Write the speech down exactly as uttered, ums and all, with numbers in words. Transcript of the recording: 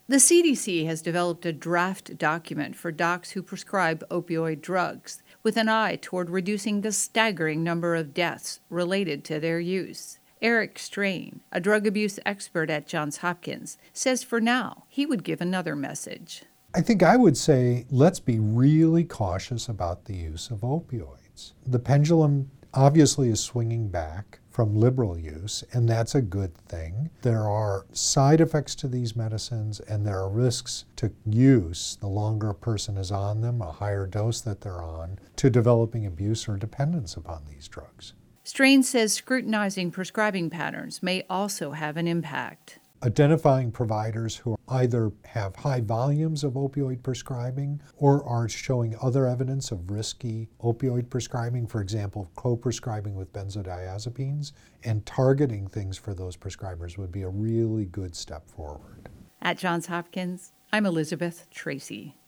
The C D C has developed a draft document for docs who prescribe opioid drugs, with an eye toward reducing the staggering number of deaths related to their use. Eric Strain, a drug abuse expert at Johns Hopkins, says for now he would give another message. I think I would say let's be really cautious about the use of opioids. The pendulum obviously is swinging back from liberal use, and that's a good thing. There are side effects to these medicines, and there are risks to use the longer a person is on them, a higher dose that they're on, to developing abuse or dependence upon these drugs. Strain says scrutinizing prescribing patterns may also have an impact. Identifying providers who either have high volumes of opioid prescribing or are showing other evidence of risky opioid prescribing, for example, co-prescribing with benzodiazepines, and targeting things for those prescribers would be a really good step forward. At Johns Hopkins, I'm Elizabeth Tracy.